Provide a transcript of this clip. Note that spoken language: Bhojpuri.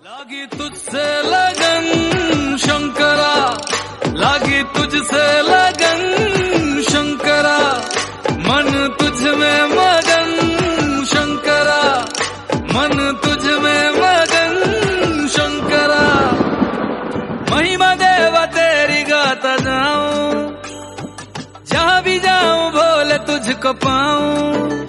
लागी तुझसे लगन शंकरा, लागी तुझसे लगन शंकरा, मन तुझ में मगन शंकरा, मन तुझ में मगन शंकरा। महिमा देवा तेरी गाता जाऊं, जहाँ भी जाऊं भोले तुझको पाऊं।